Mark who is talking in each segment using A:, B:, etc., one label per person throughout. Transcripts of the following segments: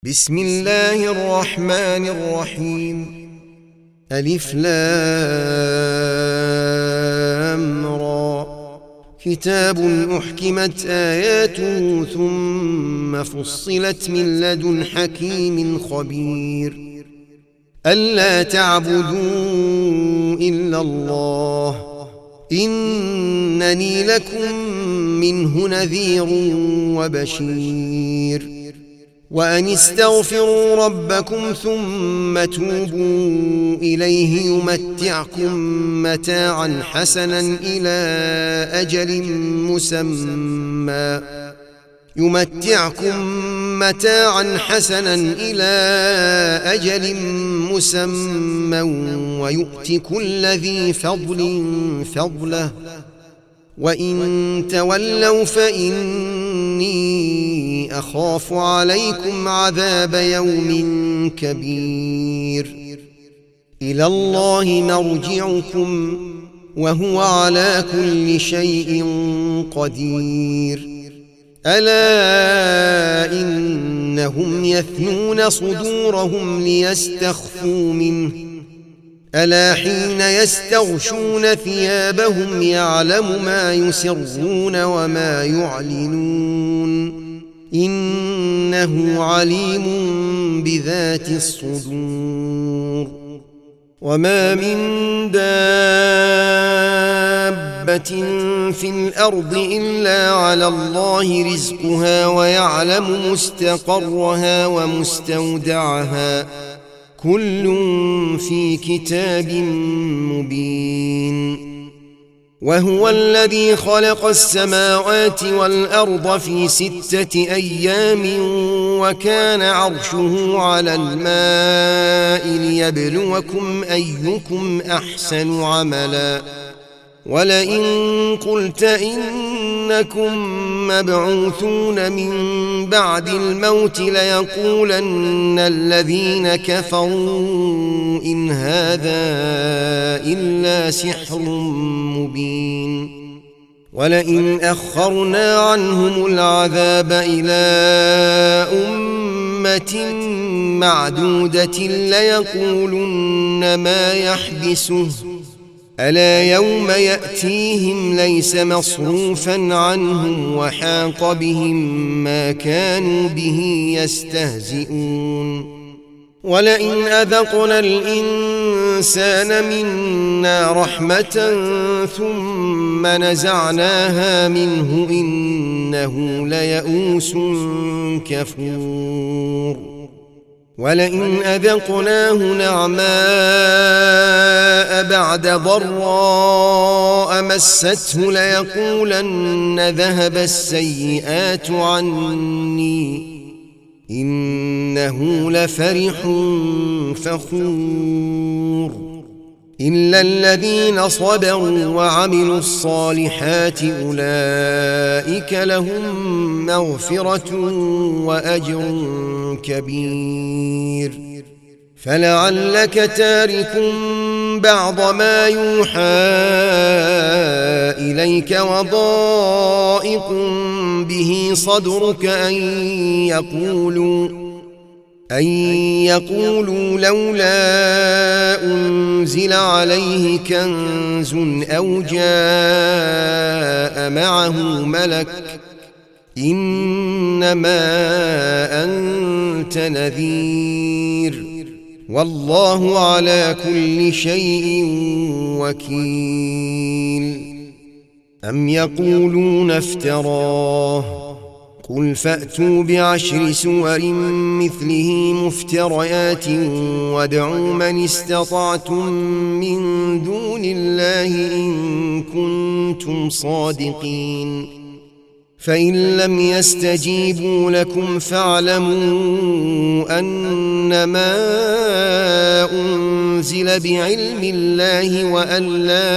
A: بسم الله الرحمن الرحيم. ألف لام را. كتاب أحكمت آياته ثم فصلت من لدن حكيم خبير. ألا تعبدوا إلا الله إنني لكم منه نذير وبشير. وأن استغفروا ربكم ثم توبوا إليه يمتعكم متاعا حسنا إلى أجل مسمى ويؤت كل ذي فضل فضله وإن تولوا فإني أخاف عليكم عذاب يوم كبير. إلى الله مرجعكم وهو على كل شيء قدير. ألا إنهم يثنون صدورهم ليستخفوا منه ألا حين يستغشون ثيابهم يعلم ما يسرون وما يعلنون إنه عليم بذات الصدور. وما من دابة في الأرض إلا على الله رزقها ويعلم مستقرها ومستودعها كل في كتاب مبين. وهو الذي خلق السماوات والأرض في 6 أيام وكان عرشه على الماء ليبلوكم أيكم أحسن عملا. ولئن قلت إنكم مبعوثون من بعد الموت ليقولن الذين كفروا إن هذا إلا سحر مبين. ولئن أخرنا عنهم العذاب إلى أمة معدودة ليقولن ما يحبسه ألا يوم يأتيهم ليس مصروفا عنهم وحاق بهم ما كانوا به يستهزئون. ولئن أذقنا الإنسان منا رحمة ثم نزعناها منه إنه ليئوس كفور. ولئن أذقناه نعماء بعد ضراء مسته ليقولن ذهب السيئات عني إنه لفرح فخور. إلا الذين صبروا وعملوا الصالحات أولئك لهم مغفرة وأجر كبير. فلعلك تارك بعض ما يوحى إليك وضائق به صدرك أن يقولوا لولا أنزل عليه كنز أو جاء معه ملك إنما أنت نذير والله على كل شيء وكيل. أم يقولون افتراه قل فأتوا ب10 سور مثله مفتريات وادعوا من استطعتم من دون الله إن كنتم صادقين. فإن لم يستجيبوا لكم فاعلموا أنما أنزل بعلم الله وأن لا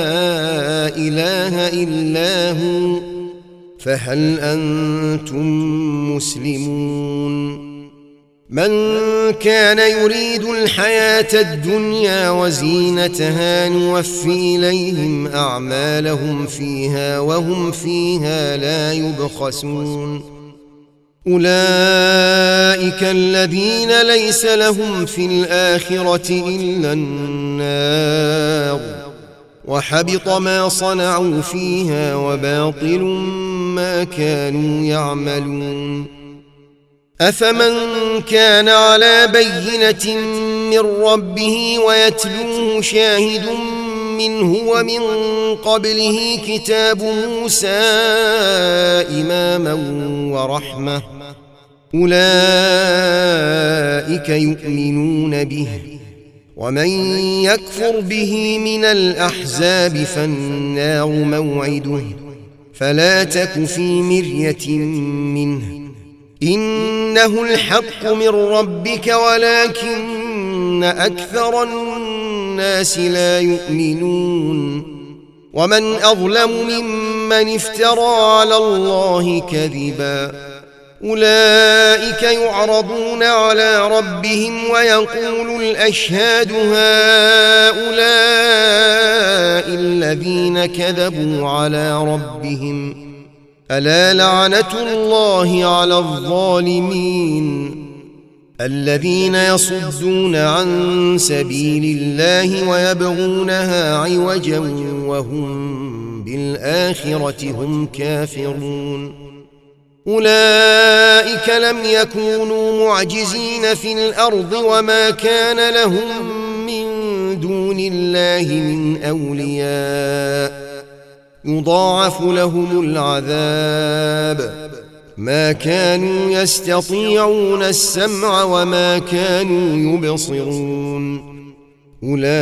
A: إله إلا هو فهل أنتم مسلمون. من كان يريد الحياة الدنيا وزينتها نوفي إليهم أعمالهم فيها وهم فيها لا يبخسون. أولئك الذين ليس لهم في الآخرة إلا النار وحبط ما صنعوا فيها وباطل ما كانوا يعملون. أفمن كان على بينة من ربه ويتلوه شاهد منه ومن قبله كتاب موسى إماما ورحمة أولئك يؤمنون به ومن يكفر به من الأحزاب فالنار موعده فلا تك في مرية منه إنه الحق من ربك ولكن أكثر الناس لا يؤمنون. ومن أظلم ممن افترى على الله كذبا أولئك يعرضون على ربهم ويقول الأشهاد هؤلاء الذين كذبوا على ربهم ألا لعنة الله على الظالمين الذين يصدون عن سبيل الله ويبغونها عوجا وهم بالآخرة هم كافرون. أولئك لم يكونوا معجزين في الأرض وما كان لهم من دون الله من أولياء يضاعف لهم العذاب ما كانوا يستطيعون السمع وما كانوا يبصرون. أولئك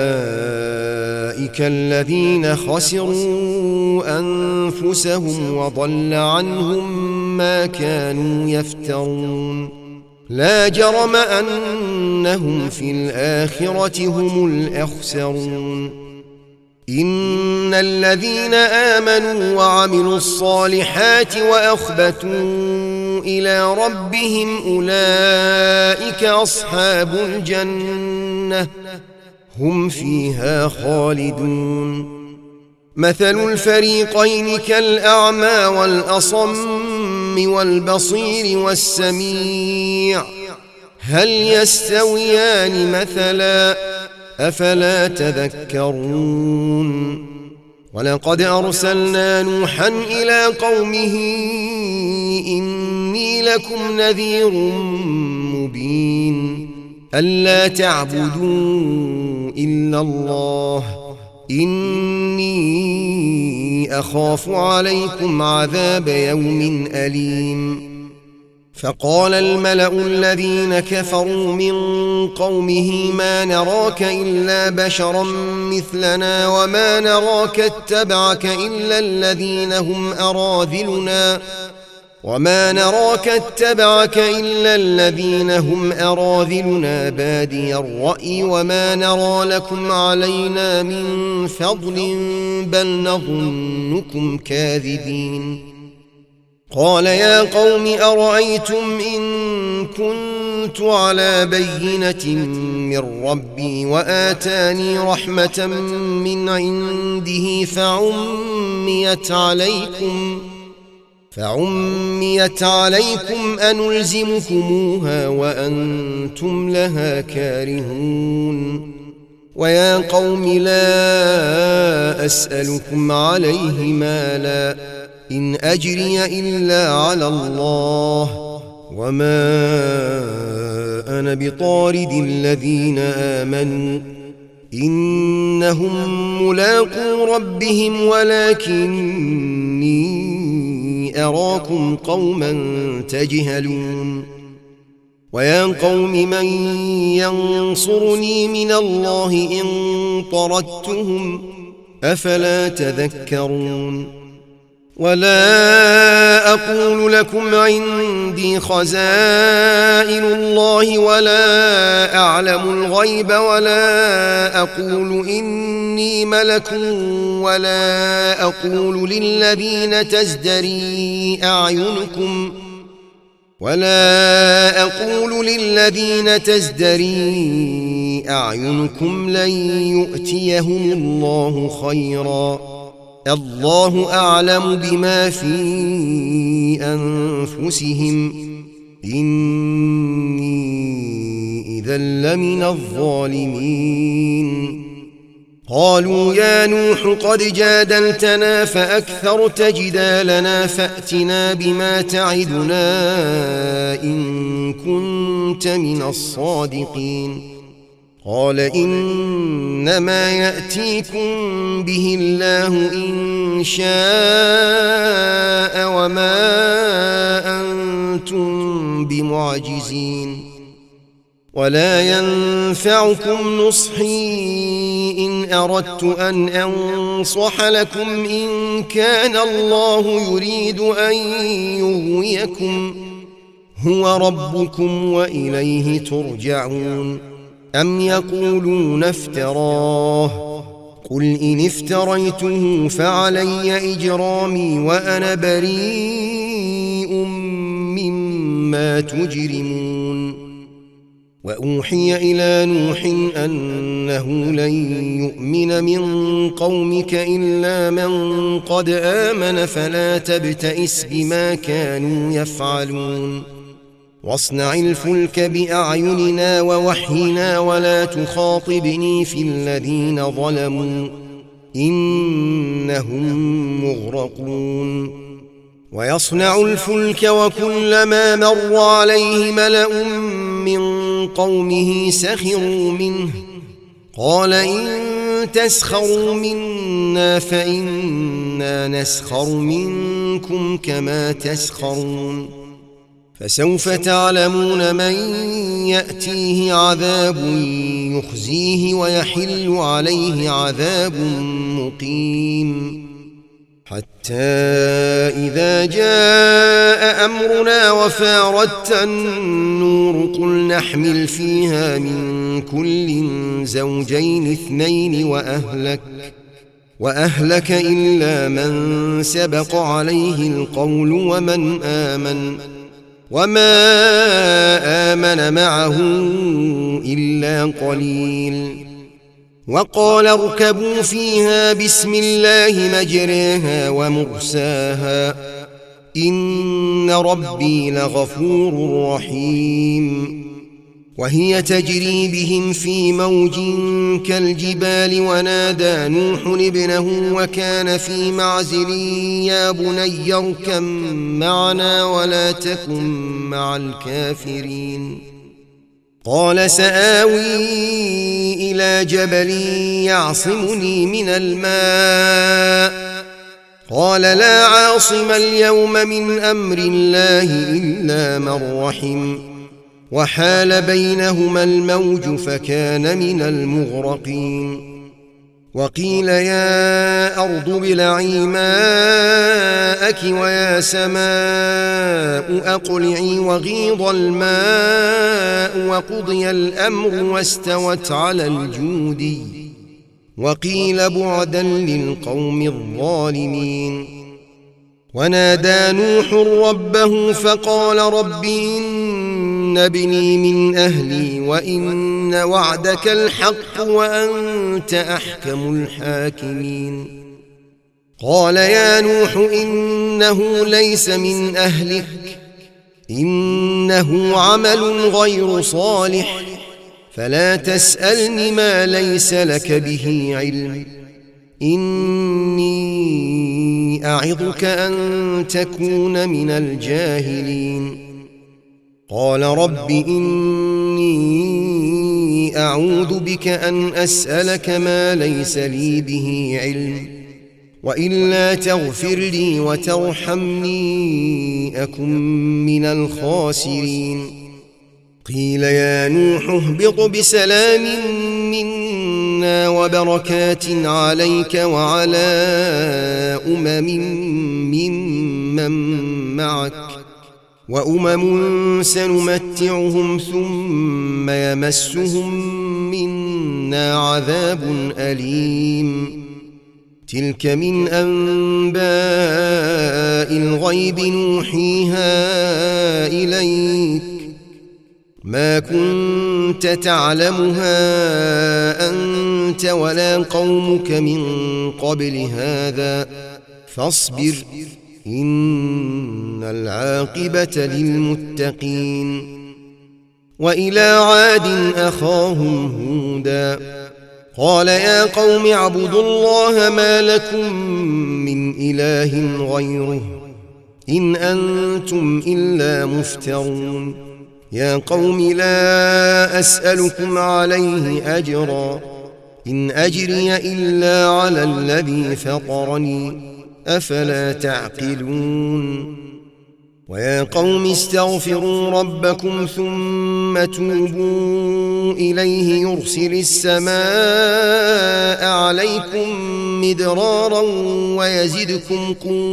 A: الذين خسروا أنفسهم وضل عنهم ما كانوا يفترون. لا جرم أنهم في الآخرة هم الأخسرون. إن الذين آمنوا وعملوا الصالحات وأخبتوا إلى ربهم أولئك أصحاب الجنة هم فيها خالدون. مثل الفريقين كالأعمى والأصم والبصير والسميع هل يستويان مثلا أفلا تذكرون. ولقد أرسلنا نوحا إلى قومه إني لكم نذير مبين ألا تعبدوا إلا الله إني أخاف عليكم عذاب يوم أليم. فقال الملأ الذين كفروا من قومه ما نراك إلا بشرا مثلنا وما نراك اتبعك إلا الذين هم أراذلنا بادي الرأي وما نرى لكم علينا من فضل بل نظنكم كاذبين. قال يا قوم أرأيتم إن كنت على بينة من ربي وآتاني رحمة من عنده فعميت عليكم أنلزمكموها وأنتم لها كارهون. ويا قوم لا أسألكم عليه مالا إن أجري إلا على الله وما أنا بطارد الذين آمنوا إنهم ملاقو ربهم ولكني أراكم قوما تجهلون. ويا قوم من ينصرني من الله إن طردتهم أفلا تذكرون. ولا أقول لكم عندي خزائن الله ولا أعلم الغيب ولا أقول إني ملك ولا أقول للذين تزدري أعينكم لن يؤتيهم الله خيرا الله أعلم بما في أنفسهم إني إذا لمن الظالمين. قالوا يا نوح قد جادلتنا فأكثرت جدالنا فأتنا بما تعدنا إن كنت من الصادقين. قال إنما يأتيكم به الله إن شاء وما أنتم بمعجزين. ولا ينفعكم نصحي إن أردت أن أنصح لكم إن كان الله يريد أن يغويكم هو ربكم وإليه ترجعون. أم يقولون افتراه قل إن افتريته فعلي إجرامي وأنا بريء مما تجرمون. وأوحي إلى نوح أنه لن يؤمن من قومك إلا من قد آمن فلا تبتئس بما كانوا يفعلون. واصنع الفلك بأعيننا ووحينا ولا تخاطبني في الذين ظلموا إنهم مغرقون. ويصنع الفلك وكلما مر عليه ملأ من قومه سخروا منه قال إن تسخروا منا فإنا نسخر منكم كما تسخرون. فسوف تعلمون من يأتيه عذاب يخزيه ويحل عليه عذاب مقيم. حتى إذا جاء أمرنا وفاردت النور قل نحمل فيها من كل زوجين اثنين وأهلك إلا من سبق عليه القول ومن آمن وما آمن معه إلا قليل. وقال اركبوا فيها بسم الله مجريها ومرساها إن ربي لغفور رحيم. وهي تجري بهم في موج كالجبال ونادى نوح ابنه وكان في معزل يا بني اركب معنا ولا تكن مع الكافرين. قال سآوي إلى جبل يعصمني من الماء قال لا عاصم اليوم من أمر الله إلا من رحم وحال بينهما الموج فكان من المغرقين. وقيل يا أرض ابلعي ماءك ويا سماء أقلعي وغيض الماء وقضي الأمر واستوت على الجودي وقيل بعدا للقوم الظالمين. ونادى نوح ربه فقال رب إن ابني من أهلي وإن وعدك الحق وأنت أحكم الحاكمين. قال يا نوح إنه ليس من أهلك إنه عمل غير صالح فلا تسألني ما ليس لك به علم إني أعظك أن تكون من الجاهلين. قال رب إني أعوذ بك أن أسألك ما ليس لي به علم وإلا تغفر لي وترحمني أكن من الخاسرين. قيل يا نوح اهبط بسلام منا وبركات عليك وعلى ممن معك وأمم سنمتعهم ثم يمسهم منا عذاب أليم. تلك من أنباء الغيب نوحيها إليك ما كنت تعلمها أنت ولا قومك من قبل هذا فاصبر إن العاقبة للمتقين. وإلى عاد أخاهم هودا قال يا قوم اعبدوا الله ما لكم من إله غيره إن أنتم إلا مفترون. يا قوم لا أسألكم عليه أجرا إن أجري إلا على الذي فطرني أفلا تعقلون. ويا قوم استغفروا ربكم ثم توبوا إليه يرسل السماء عليكم مدرارا ويزدكم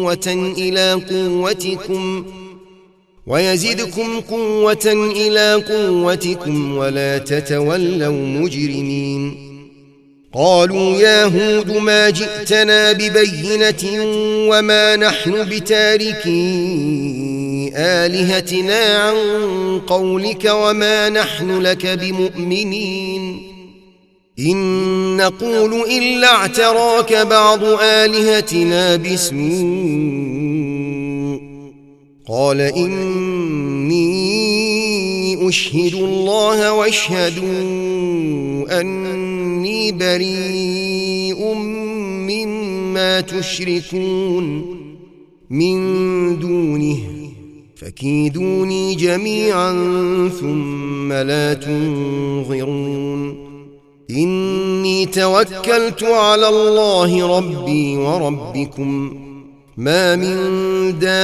A: قوة إلى قوتكم ولا تتولوا مجرمين. قالوا يا هود ما جئتنا ببينة وما نحن بتاركي آلهتنا عن قولك وما نحن لك بمؤمنين إن نقول إلا اعتراك بعض آلهتنا بسوء. قال إني أشهد الله واشهدوا أني بريء مما تشركون من دونه فكيدوني جميعا ثم لا تنظرون. إني توكلت على الله ربي وربكم ما من دابة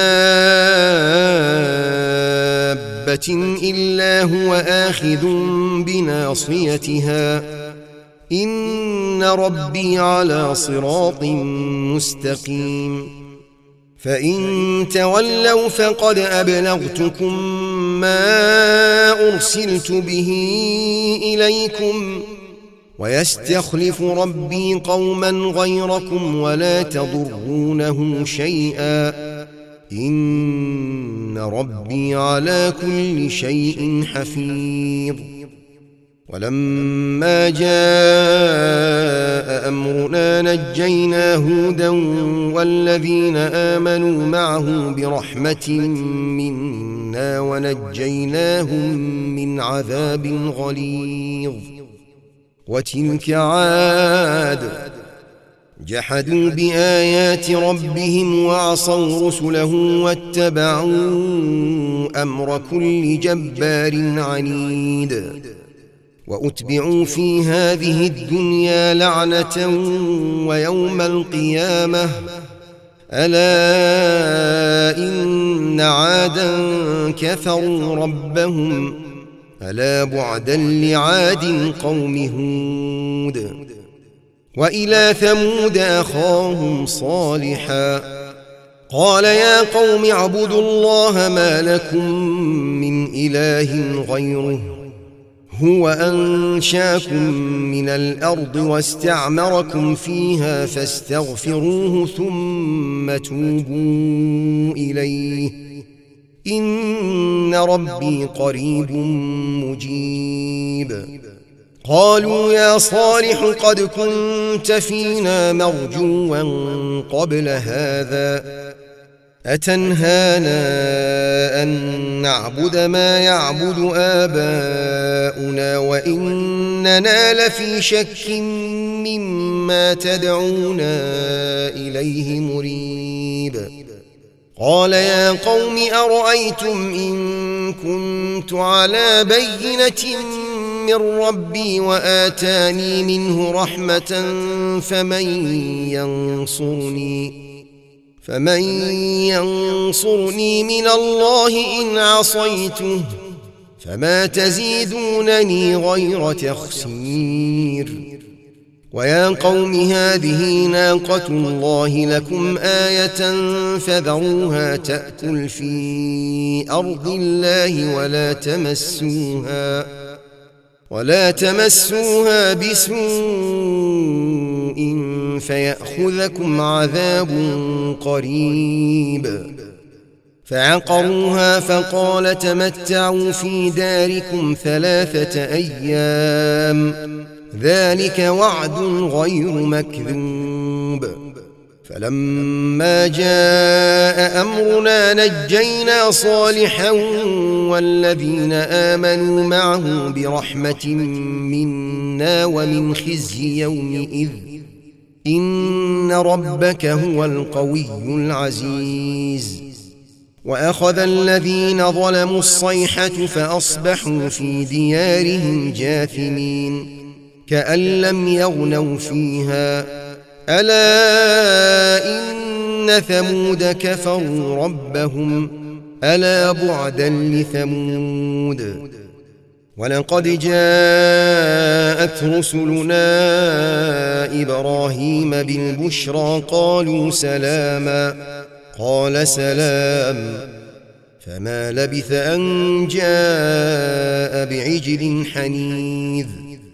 A: إلا هو آخذ بناصيتها إن ربي على صراط مستقيم. فإن تولوا فقد أبلغتكم ما أرسلت به إليكم ويستخلف ربي قوما غيركم ولا تضرونه شيئا إن ربي على كل شيء حفيظ. ولما جاء أمرنا نجينا هودا والذين آمنوا معه برحمة منا ونجيناهم من عذاب غليظ. وتلك عاد جحدوا بآيات ربهم وعصوا رسله واتبعوا أمر كل جبار عنيد. وأتبعوا في هذه الدنيا لعنة ويوم القيامة ألا إن عادا كفروا ربهم ألا بعدا لعاد قوم هود. وإلى ثمود أخاهم صالحا قال يا قوم اعبدوا الله ما لكم من إله غيره هو أنشاكم من الأرض واستعمركم فيها فاستغفروه ثم توبوا إليه إن ربي قريب مجيب. قالوا يا صالح قد كنت فينا مرجوا قبل هذا أتنهانا أن نعبد ما يعبد آباؤنا وإننا لفي شك مما تدعونا إليه مريب. قال يا قوم أرأيتم إن كنت على بينة من ربي وآتاني منه رحمة فمن ينصرني من الله إن عصيته فما تزيدونني غير تخسير. ويا قوم هذه ناقة الله لكم آية فذروها تأكل في أرض الله ولا تمسوها بسوء فيأخذكم عذاب قريب. فعقروها فقال تمتعوا في داركم 3 أيام ذلك وعد غير مكذوب. فلما جاء أمرنا نجينا صالحا والذين آمنوا معه برحمة منا ومن خزي يومئذ إن ربك هو القوي العزيز. وأخذ الذين ظلموا الصيحة فأصبحوا في ديارهم جاثمين كأن لم يغنوا فيها ألا إن ثمود كفروا ربهم ألا بعدا لثمود. ولقد جاءت رسلنا إبراهيم بالبشرى قالوا سلاما قال سلام فما لبث أن جاء بعجل حنيذ.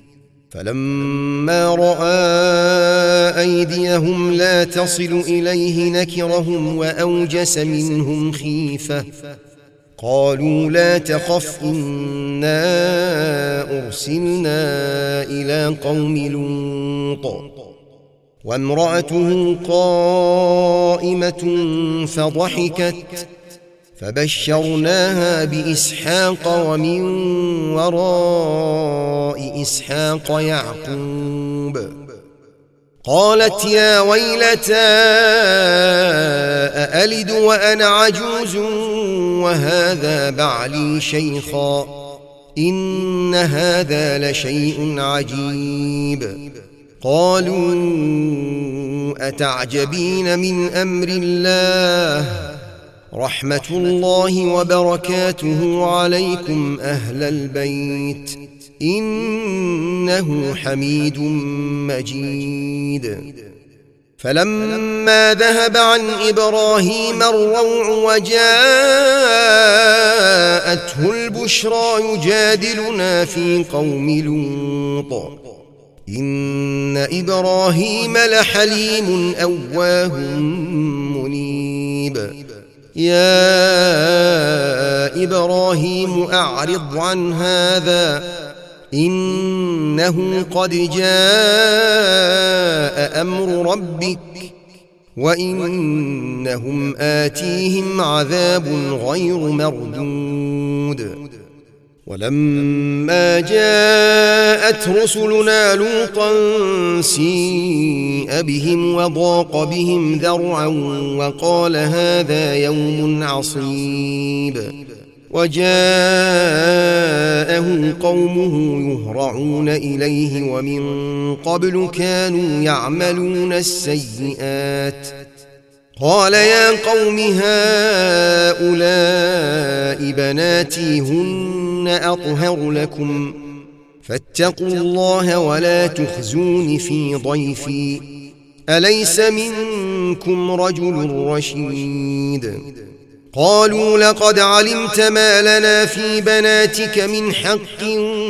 A: فلما رأى أيديهم لا تصل إليه نكرهم وأوجس منهم خيفة قالوا لا تخف إنا أرسلنا إلى قوم لوط وامرأته قائمة فضحكت فبشرناها بإسحاق ومن وراء إسحاق يعقوب. قالت يا ويلتى أألد وأنا عجوز وهذا بعلي شيخا إن هذا لشيء عجيب. قالوا أتعجبين من أمر الله رحمة الله وبركاته عليكم أهل البيت إنه حميد مجيد. فلما ذهب عن إبراهيم الروع وجاءته البشرى يجادلنا في قوم لوط إن إبراهيم لحليم أواه منيب. يا إبراهيم أعرض عن هذا إنه قد جاء أمر ربك وإنهم آتيهم عذاب غير مردود. ولما جاءت رسلنا لوطا سيء بهم وضاق بهم ذرعا وقال هذا يوم عصيب. وجاءه قومه يهرعون إليه ومن قبل كانوا يعملون السيئات قال يا قوم هؤلاء بناتي هن أطهر لكم فاتقوا الله ولا تخزون في ضيفي أليس منكم رجل رشيد. قالوا لقد علمت ما لنا في بناتك من حق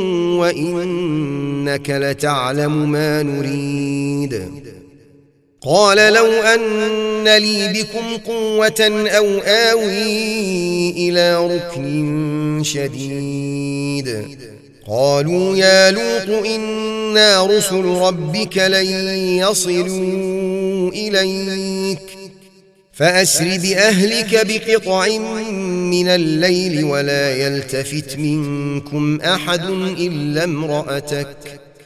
A: وإنك لتعلم ما نريد. قال لو أن لي بكم قوة أو آوي إلى ركن شديد. قالوا يا لوط إنا رسل ربك لن يصلوا إليك فأسر بأهلك بقطع من الليل ولا يلتفت منكم أحد إلا امرأتك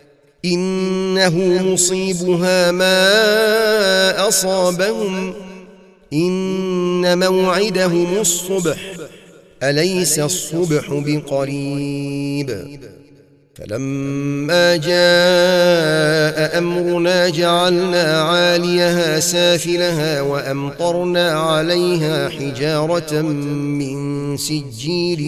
A: إنه مصيبها ما أصابهم إن موعدهم الصبح أليس الصبح بقريب. فلما جاء أمرنا جعلنا عاليها سافلها وأمطرنا عليها حجارة من سجيل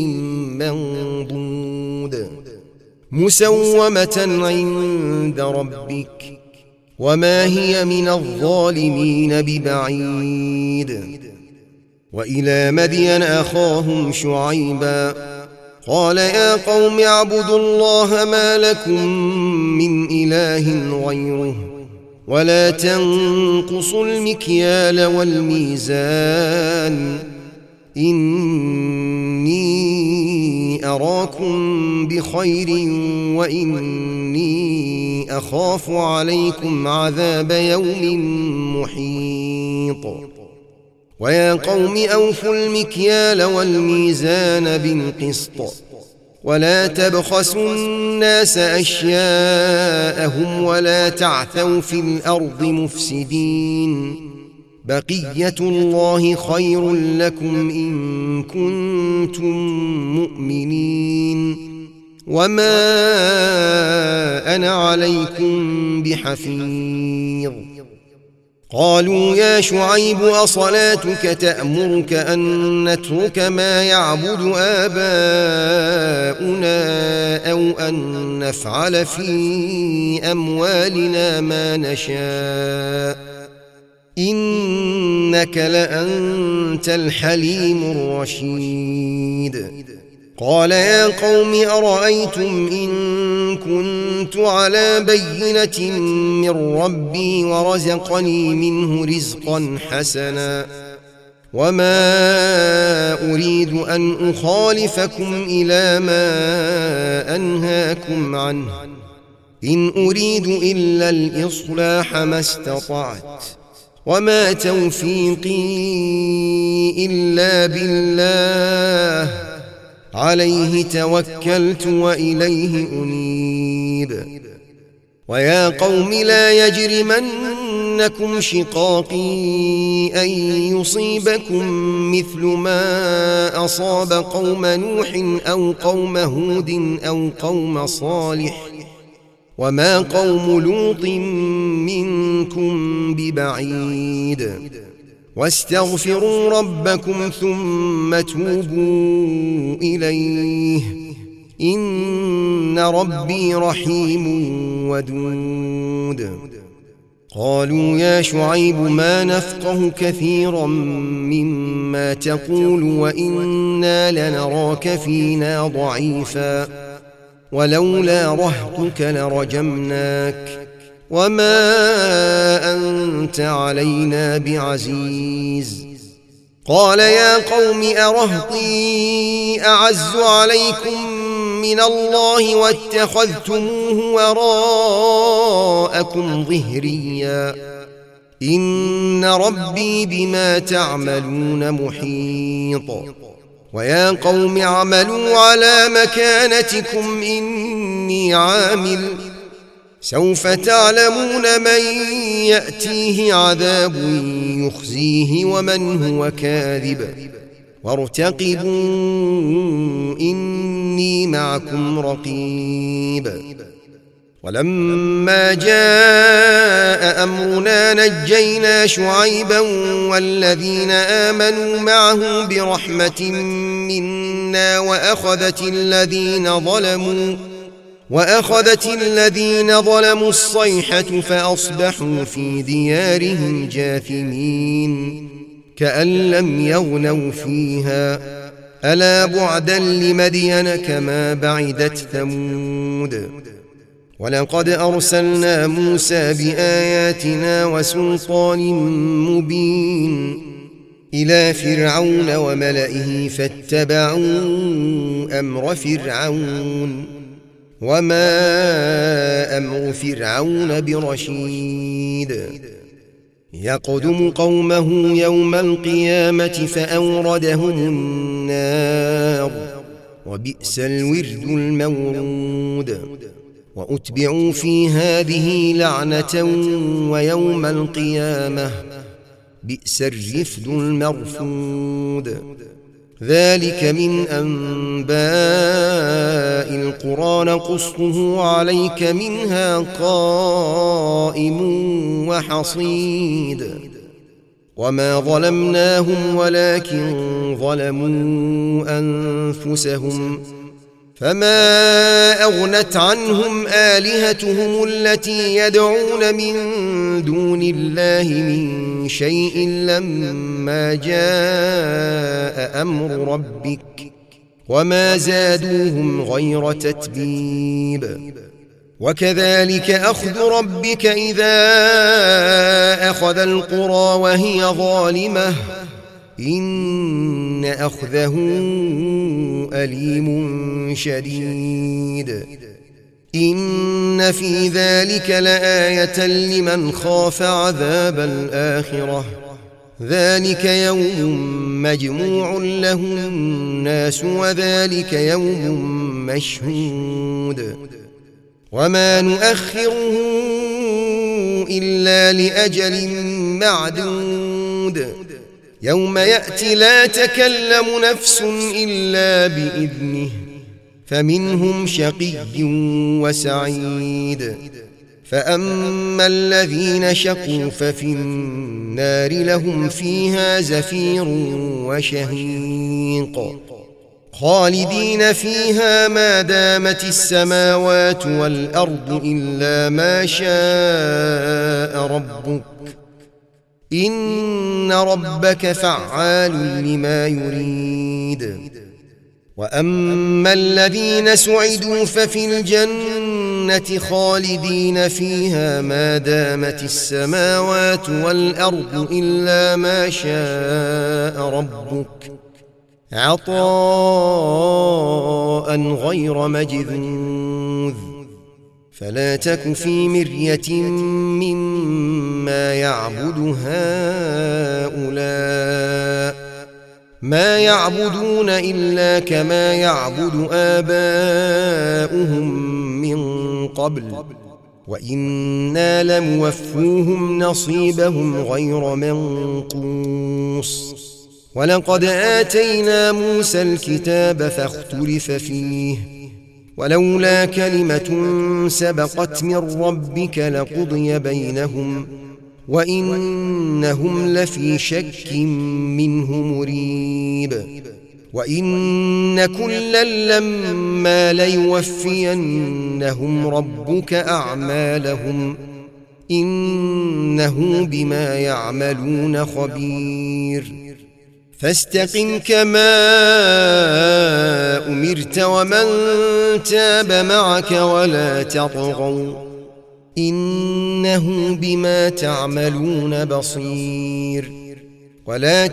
A: منضود مسومة عند ربك وما هي من الظالمين ببعيد. وإلى مدين أخاهم شعيبا قال يا قوم اعبدوا الله ما لكم من إله غيره ولا تنقصوا المكيال والميزان إني أراكم بخير وإني أخاف عليكم عذاب يوم محيط ويا قوم أوفوا المكيال والميزان بالقسط ولا تبخسوا الناس أشياءهم ولا تعثوا في الأرض مفسدين بقية الله خير لكم إن كنتم مؤمنين وما أنا عليكم بحفيظ قالوا يا شعيب أصلاتك تأمرك أن نترك ما يعبد آباؤنا أو أن نفعل في أموالنا ما نشاء إنك لأنت الحليم الرشيد قال يا قوم أرأيتم إن كنت على بينة من ربي ورزقني منه رزقا حسنا وما أريد أن أخالفكم إلى ما أنهاكم عنه إن أريد إلا الإصلاح ما استطعت وما توفيقي إلا بالله عليه توكلت وإليه أنيب ويا قوم لا يجرمنكم شقاقي أن يصيبكم مثل ما أصاب قوم نوح أو قوم هود أو قوم صالح وما قوم لوط منكم ببعيد واستغفروا ربكم ثم توبوا إليه إن ربي رحيم ودود قالوا يا شعيب ما نفقه كثيرا مما تقول وإنا لنراك فينا ضعيفا ولولا رهطك لرجمناك وما أنت علينا بعزيز قال يا قوم أرهطي أعز عليكم من الله واتخذتموه وراءكم ظهريا إن ربي بما تعملون محيط ويا قوم اعملوا على مكانتكم إني عامل سوف تعلمون من يأتيه عذاب يخزيه ومن هو كاذب وارتقبوا إني معكم رقيب ولما جاء أمرنا نجينا شعيبا والذين آمنوا معه برحمة منا وأخذت الذين ظلموا الصيحة فأصبحوا في ديارهم جاثمين كأن لم يغنوا فيها ألا بعدا لمدين كما بعدت ثمود ولقد أرسلنا موسى بآياتنا وسلطان مبين إلى فرعون وملئه فاتبعوا أمر فرعون وما أمر فرعون برشيد يقدم قومه يوم القيامة فأوردهم النار وبئس الورد المورود وأتبعوا في هذه لعنة ويوم القيامة بئس الرفد المرفود ذلك من أنباء القرى نقصه عليك منها قائم وحصيد وما ظلمناهم ولكن ظلموا أنفسهم فما أغنت عنهم آلهتهم التي يدعون من دون الله من شيء لما جاء أمر ربك وما زادوهم غير تتبيب وكذلك أخذ ربك إذا أخذ القرى وهي ظالمة إن أخذه أليم شديد إن في ذلك لآية لمن خاف عذاب الآخرة ذلك يوم مجموع له الناس وذلك يوم مشهود وما نؤخره إلا لأجل معدود يوم يأتي لا تكلم نفس إلا بإذنه فمنهم شقي وسعيد فأما الذين شقوا ففي النار لهم فيها زفير وشهيق خالدين فيها ما دامت السماوات والأرض إلا ما شاء ربك إن ربك فعال لما يريد وأما الذين سعدوا ففي الجنة خالدين فيها ما دامت السماوات والأرض إلا ما شاء ربك عطاء غير مجذوذ فلا تك في مرية مما يعبد هؤلاء ما يعبدون إلا كما يعبد آباؤهم من قبل وإنا لموفوهم نصيبهم غير منقوص ولقد آتينا موسى الكتاب فاختلف فيه ولولا كلمة سبقت من ربك لقضي بينهم وإنهم لفي شك منه مريب وإن كلا لما ليوفينهم ربك أعمالهم إنه بما يعملون خبير فاستقم كما أمرت ومن تاب معك ولا تطغوا إنه بما تعملون بصير ولا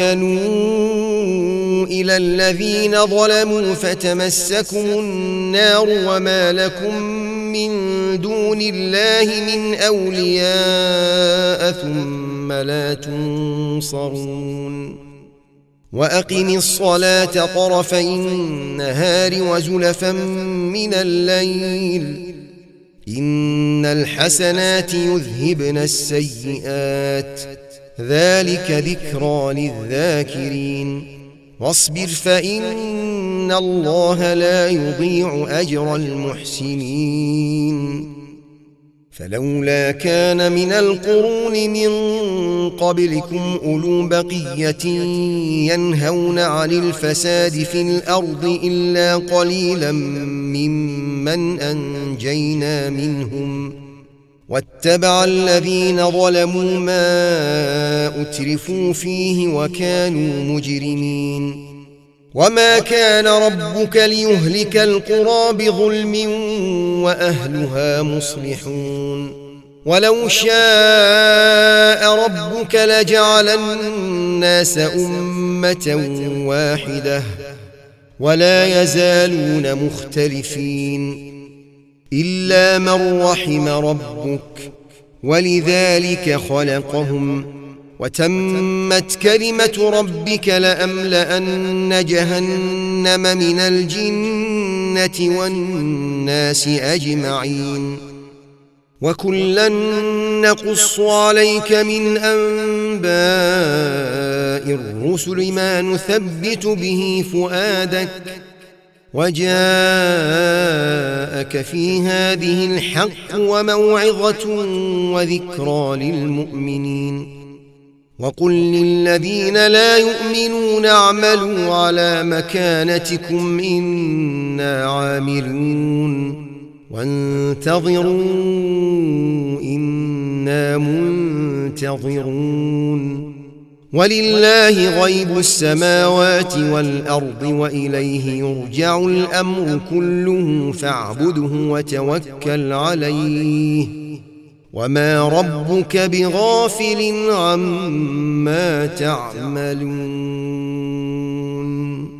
A: تركنوا إلى الذين ظلموا فتمسكم النار وما لكم من دون الله من أولياء ثم لا تنصرون وأقم الصلاة طرفي النهار وزلفا من الليل إن الحسنات يذهبن السيئات ذلك ذكرى للذاكرين واصبر فإن الله لا يضيع أجر المحسنين فلولا كان من القرون من قبلكم أولو بقية ينهون عن الفساد في الأرض إلا قليلا ممن أنجينا منهم واتبع الذين ظلموا ما أترفوا فيه وكانوا مجرمين وما كان ربك ليهلك القرى بظلم وأهلها مصلحون ولو شاء ربك لجعل الناس أمة واحدة ولا يزالون مختلفين إلا من رحم ربك ولذلك خلقهم وتمت كلمة ربك لأملأن جهنم من الجنة والناس أجمعين وكلا نقص عليك من أنباء الرسل ما نثبت به فؤادك وجاءك في هذه الحق وموعظة وذكرى للمؤمنين وقل للذين لا يؤمنون اعملوا على مكانتكم إنا عاملون وانتظروا إنا منتظرون ولله غيب السماوات والأرض وإليه يرجع الأمر كله فاعبده وتوكل عليه وما ربك بغافل عما تعملون